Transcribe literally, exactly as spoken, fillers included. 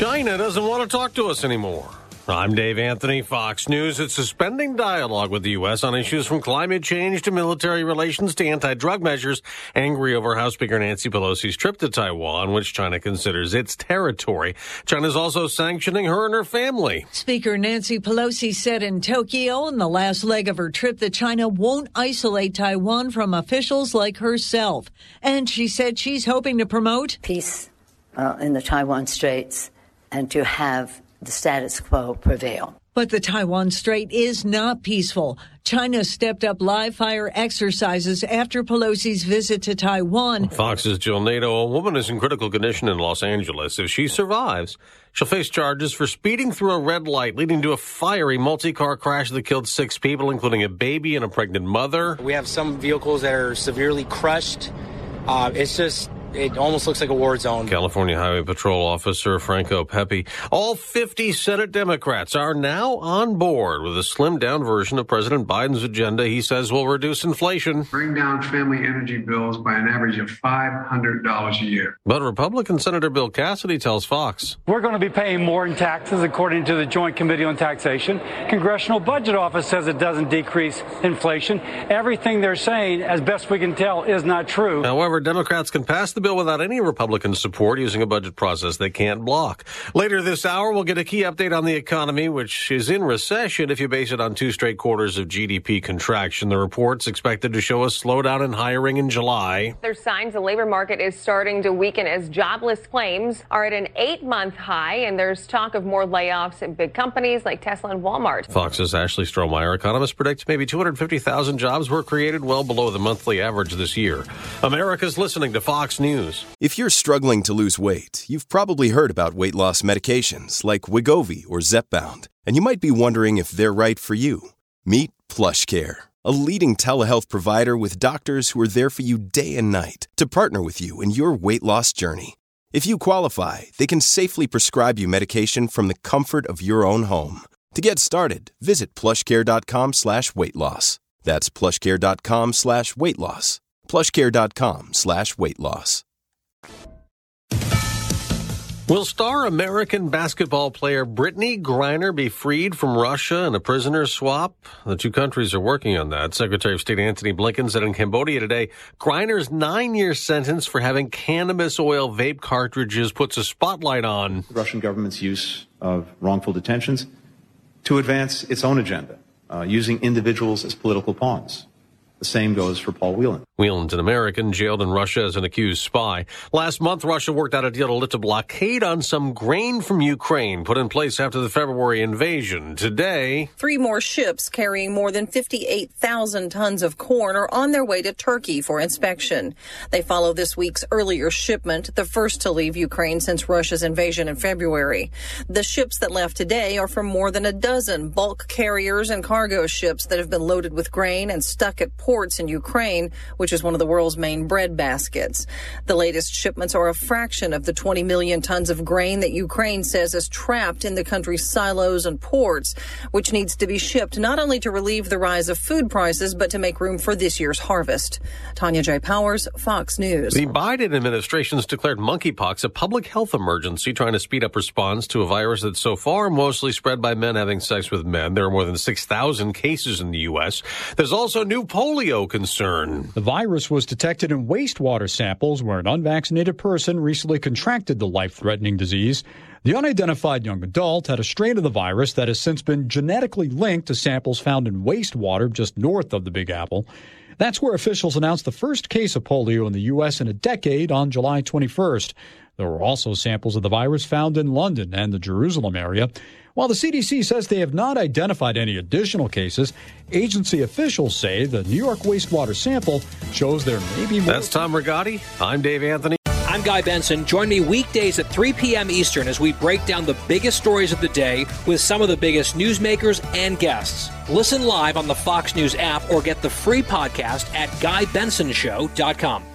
China doesn't want to talk to us anymore. I'm Dave Anthony, Fox News. It's suspending dialogue with the U S on issues from climate change to military relations to anti-drug measures, angry over House Speaker Nancy Pelosi's trip to Taiwan, which China considers its territory. China's also sanctioning her and her family. Speaker Nancy Pelosi said in Tokyo in the last leg of her trip that China won't isolate Taiwan from officials like herself. And she said she's hoping to promote peace uh, in the Taiwan Straits and to have the status quo prevail. But the Taiwan Strait is not peaceful. China stepped up live fire exercises after Pelosi's visit to Taiwan. Fox's Jill Nato, a woman is in critical condition in Los Angeles. If she survives, she'll face charges for speeding through a red light, leading to a fiery multi-car crash that killed six people, including a baby and a pregnant mother. We have some vehicles that are severely crushed. Uh, it's just... It almost looks like a war zone. California Highway Patrol Officer Franco Pepe. All fifty Senate Democrats are now on board with a slimmed-down version of President Biden's agenda he says will reduce inflation. Bring down family energy bills by an average of five hundred dollars a year. But Republican Senator Bill Cassidy tells Fox, we're going to be paying more in taxes, according to the Joint Committee on Taxation. Congressional Budget Office says it doesn't decrease inflation. Everything they're saying, as best we can tell, is not true. However, Democrats can pass the bill without any Republican support using a budget process they can't block. Later this hour, we'll get a key update on the economy, which is in recession if you base it on two straight quarters of G D P contraction. The report's expected to show a slowdown in hiring in July. There's signs the labor market is starting to weaken as jobless claims are at an eight-month high, and there's talk of more layoffs at big companies like Tesla and Walmart. Fox's Ashley Strohmeyer, economists predict maybe two hundred fifty thousand jobs were created, well below the monthly average this year. America's listening to Fox News. If you're struggling to lose weight, you've probably heard about weight loss medications like Wegovy or Zepbound, and you might be wondering if they're right for you. Meet PlushCare, a leading telehealth provider with doctors who are there for you day and night to partner with you in your weight loss journey. If you qualify, they can safely prescribe you medication from the comfort of your own home. To get started, visit plushcare.com slash weight loss. That's plushcare.com slash weight loss. plushcare.com slash weight loss. Will star American basketball player Brittany Griner be freed from Russia in a prisoner swap? The two countries are working on that. Secretary of State Antony Blinken said in Cambodia today, Griner's nine-year sentence for having cannabis oil vape cartridges puts a spotlight on the Russian government's use of wrongful detentions to advance its own agenda, uh, using individuals as political pawns. The same goes for Paul Whelan. Whelan's an American jailed in Russia as an accused spy. Last month, Russia worked out a deal to lift a blockade on some grain from Ukraine put in place after the February invasion. Today, three more ships carrying more than fifty-eight thousand tons of corn are on their way to Turkey for inspection. They follow this week's earlier shipment, the first to leave Ukraine since Russia's invasion in February. The ships that left today are from more than a dozen bulk carriers and cargo ships that have been loaded with grain and stuck at ports in Ukraine, which is one of the world's main bread baskets. The latest shipments are a fraction of the twenty million tons of grain that Ukraine says is trapped in the country's silos and ports, which needs to be shipped not only to relieve the rise of food prices, but to make room for this year's harvest. Tanya J. Powers, Fox News. The Biden administration's declared monkeypox a public health emergency, trying to speed up response to a virus that's so far mostly spread by men having sex with men. There are more than six thousand cases in the U S. There's also new polio concern. The virus was detected in wastewater samples where an unvaccinated person recently contracted the life-threatening disease. The unidentified young adult had a strain of the virus that has since been genetically linked to samples found in wastewater just north of the Big Apple. That's where officials announced the first case of polio in the U S in a decade on July twenty-first. There were also samples of the virus found in London and the Jerusalem area. While the C D C says they have not identified any additional cases, agency officials say the New York wastewater sample shows there may be more. That's Tom Rigotti. I'm Dave Anthony. I'm Guy Benson. Join me weekdays at three p.m. Eastern as we break down the biggest stories of the day with some of the biggest newsmakers and guests. Listen live on the Fox News app or get the free podcast at guy benson show dot com.